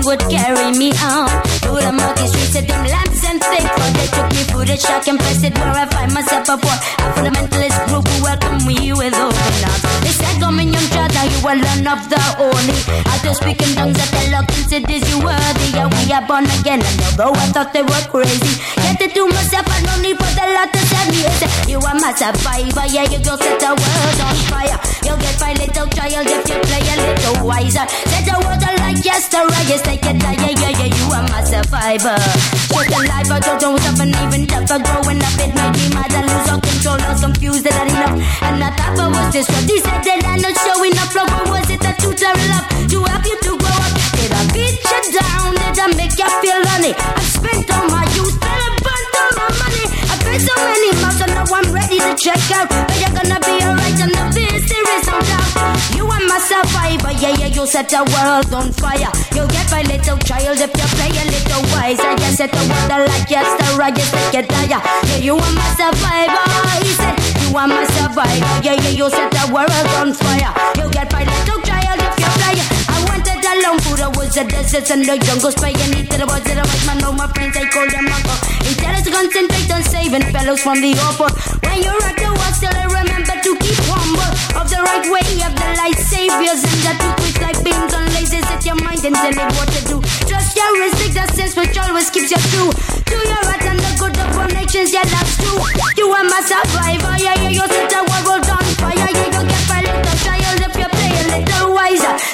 alone would carry me on. Through the murky streets of them lamps and things. But they took me through the shock and pressed it where I find myself a boy. A fundamentalist group who welcome me with open arms. They said, come in young child, now you will learn of the holy. After speaking tongues that the Lord considers you worthy. Yeah, we are born again, and although I thought they were crazy, yet to do myself, I no need for the Lord to send me. You are my survivor, yeah, you go set the world on fire. You'll get by little child if you play a little wiser. Set the world like yesterday, yes, take it, yeah, you are my survivor. Shut the life, I don't suffer, even tougher. Growing up, it made me mad, I lose all control, I was confused that I didn't know. And I thought I was destroyed. He said that I'm not showing up, love, or was it a tutor love to help you to grow up? Did I beat you down? Did I make you feel honey? I spent all my youth, then I burnt all my money. I paid so many miles, and now I'm ready to check out. But you're gonna be alright, and the fears, there is no doubt. You are my survivor, yeah, you set the world on fire. You'll get my little child if you play a little wiser. You set the world like yesterday, yes, take it higher. Yeah, you are my survivor, he said. You are my survivor, yeah, you set the world on fire. You'll get my little child if you play. I wanted alone through the woods, the deserts, and the jungles. Paying heed to the words of the white man, know my friends, I call them uncle. He tell us to concentrate on saving fellows from the awful. When you rock the world, still remember to keep humble. Of the right way, of the light saviors, and the two quick like beams on lasers. Set your mind and tell it what to do. Trust your instinct, the sense which always keeps you true. Do your right and the good of all nations, yeah, that's true. You are my survivor, yeah, you set the world on fire. Yeah, you get my little child if you play a little wiser.